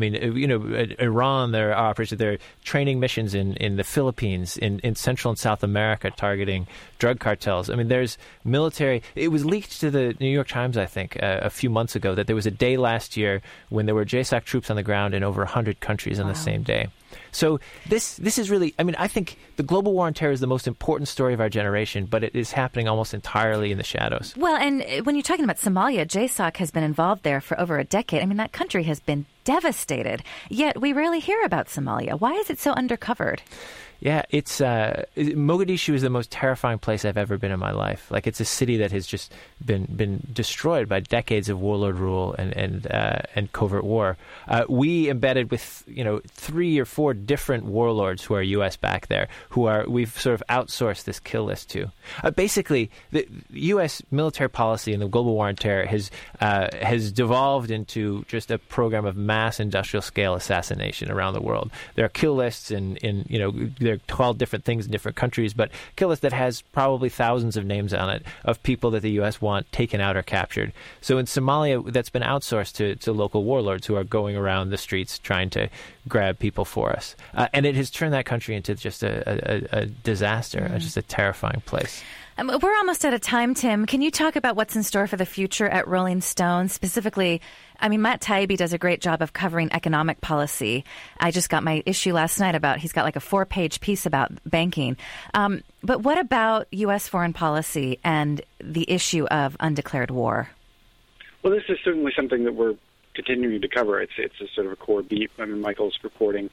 Speaker 3: Iran. There are operations. There are training missions in the Philippines, in Central and South America, targeting drug cartels. I mean, there's military. It was leaked to the New York Times, I think, a few months ago, that there was a day last year when there were JSOC troops on the ground in over 100 countries on the same day. So this is really, I think the global war on terror is the most important story of our generation, but it is happening almost entirely in the shadows.
Speaker 1: Well, and when you're talking about Somalia, JSOC has been involved there for over a decade. That country has been devastated, yet we rarely hear about Somalia. Why is it so undercovered?
Speaker 3: Yeah, it's Mogadishu is the most terrifying place I've ever been in my life. Like, it's a city that has just been destroyed by decades of warlord rule and covert war. We embedded with 3 or 4 different warlords who are U.S. back there, we've sort of outsourced this kill list to. Basically, the U.S. military policy in the global war on terror has devolved into just a program of mass mass industrial scale assassination around the world. There are kill lists they're called different things in different countries, but kill list that has probably thousands of names on it of people that the U.S. want taken out or captured. So in Somalia, that's been outsourced to local warlords who are going around the streets trying to grab people for us. And it has turned that country into just a disaster, just a terrifying place.
Speaker 1: We're almost out of time, Tim. Can you talk about what's in store for the future at Rolling Stone? Specifically, Matt Taibbi does a great job of covering economic policy. I just got my issue last night he's got like a 4-page piece about banking. But what about U.S. foreign policy and the issue of undeclared war?
Speaker 2: Well, this is certainly something that we're continuing to cover. It's a sort of a core beat. Michael's reporting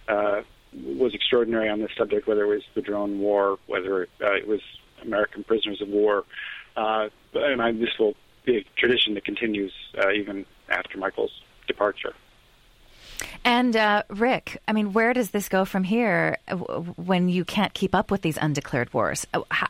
Speaker 2: was extraordinary on this subject, whether it was the drone war, whether it was American prisoners of war. This will be a tradition that continues even after Michael's departure.
Speaker 1: And Rick, where does this go from here when you can't keep up with these undeclared wars?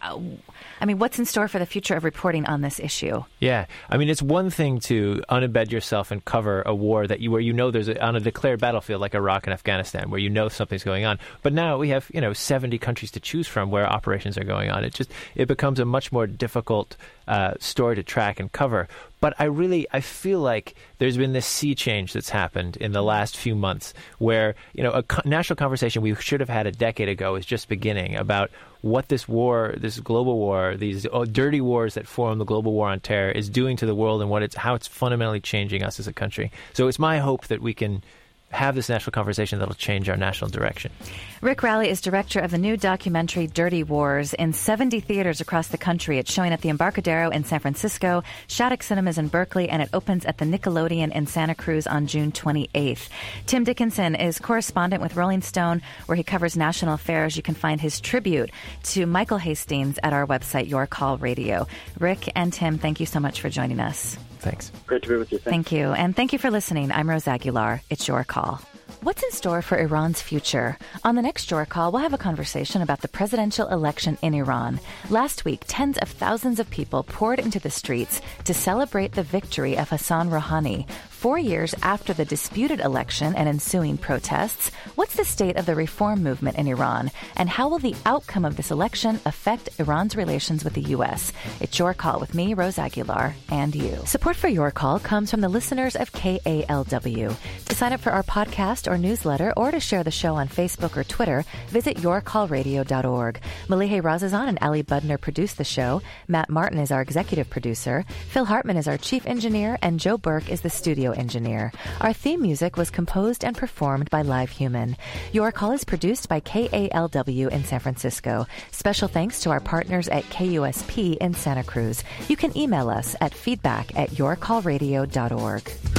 Speaker 1: What's in store for the future of reporting on this issue? Yeah,
Speaker 3: it's one thing to unembed yourself and cover a war where there's on a declared battlefield like Iraq and Afghanistan, where something's going on. But now we have 70 countries to choose from where operations are going on. It becomes a much more difficult story to track and cover. But I feel like there's been this sea change that's happened in the last few months where, a national conversation we should have had a decade ago is just beginning about what this war, this global war, these dirty wars that form the global war on terror is doing to the world and how it's fundamentally changing us as a country. So it's my hope that we can have this national conversation that'll change our national direction.
Speaker 1: Rick Rowley is director of the new documentary Dirty Wars in 70 theaters across the country. It's showing at the Embarcadero in San Francisco, Shattuck Cinemas in Berkeley, and it opens at the Nickelodeon in Santa Cruz on June 28th. Tim Dickinson is correspondent with Rolling Stone, where he covers national affairs. You can find his tribute to Michael Hastings at our website, Your Call Radio. Rick and Tim, thank you so much for joining us.
Speaker 3: Thanks.
Speaker 2: Great to be with you.
Speaker 1: Thank you. And thank you for listening. I'm Rose Aguilar. It's Your Call. What's in store for Iran's future? On the next Your Call, we'll have a conversation about the presidential election in Iran. Last week, tens of thousands of people poured into the streets to celebrate the victory of Hassan Rouhani. 4 years after the disputed election and ensuing protests, what's the state of the reform movement in Iran? And how will the outcome of this election affect Iran's relations with the U.S.? It's Your Call with me, Rose Aguilar, and you. Support for Your Call comes from the listeners of KALW. To sign up for our podcast or newsletter, or to share the show on Facebook or Twitter, visit yourcallradio.org. Malihe Razazan and Ali Budner produce the show. Matt Martin is our executive producer. Phil Hartman is our chief engineer, and Joe Burke is the studio engineer. Our theme music was composed and performed by Live Human. Your Call is produced by KALW in San Francisco. Special thanks to our partners at KUSP in Santa Cruz. You can email us at feedback@yourcallradio.org.